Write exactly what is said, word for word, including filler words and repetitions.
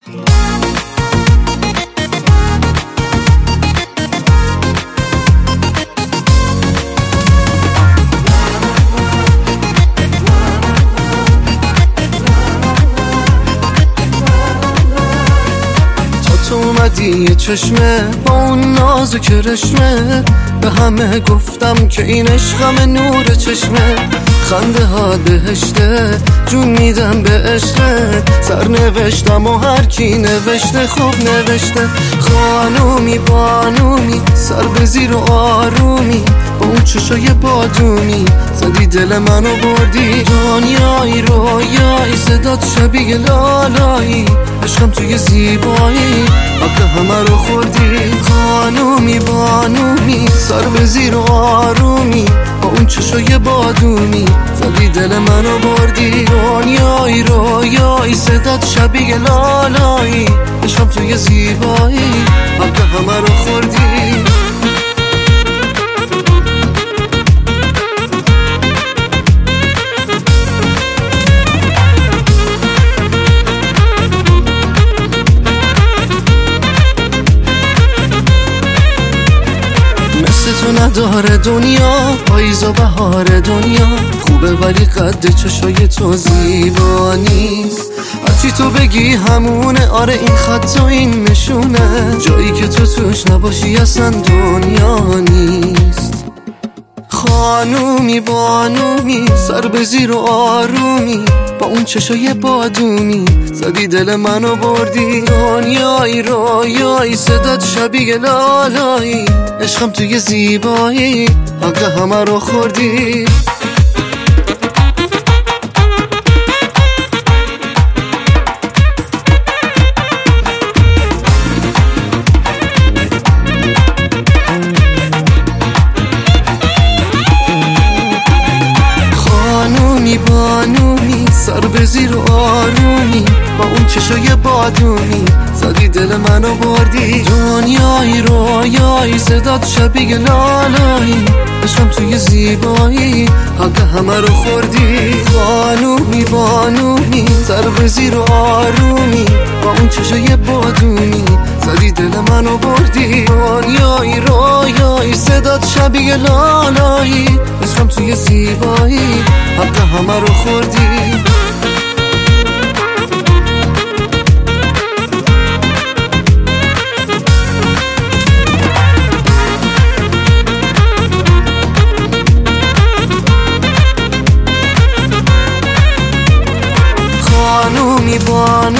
تو اومدی یه چشمه با اون ناز و کرشمه، به همه گفتم که این عشقم نور چشمه. خنده ها بهشته، جون میدم به عشقت، سر نوشتم و هر کی نوشته خوب نوشته. خانومی بانومی، سر به زیر و آرومی، با اون چشای بادونی زدی دل منو بردی. دنیایی رویایی، صدات شبیه لالایی، عشقم توی زیبایی حق همه رو خوردی. خانومی بانومی، سر به زیر و آرومی، با اون چشای بادونی زدی دل منو بردی. دنیایی رویایی، صدات شبیه لالایی، عشقم توی زیبایی حق همه رو خوردی. تو نداره دنیا، پاییز و بهار دنیا خوبه، ولی قد چشای تو زیبا نیست. هرچی تو بگی همونه، آره این خط و این نشونه، جایی که تو توش نباشی اصلا دنیا نیست. خانومی بانومی، سر به زیر و آرومی، با اون چشای بادونی زدی دل منو بردی. دنیایی رویایی، صدات شبیه لالایی، عشقم توی زیبایی حق همه رو خوردی. خانومی بانومی، سر به زیر و آرومی، با اون چشای بادونی زدی دل منو بردی. دنیایی رویایی، صدات شبیه لالایی، عشقم توی زیبایی حق همه رو خوردی. خانومی بانومی، سر به زیر و آرومی، با اون چشای بادونی زدی دل منو بردی. دنیایی رویایی، صدات شبیه لالایی، عشقم توی زیبایی حق همه رو خوردی. خانومی بانومی،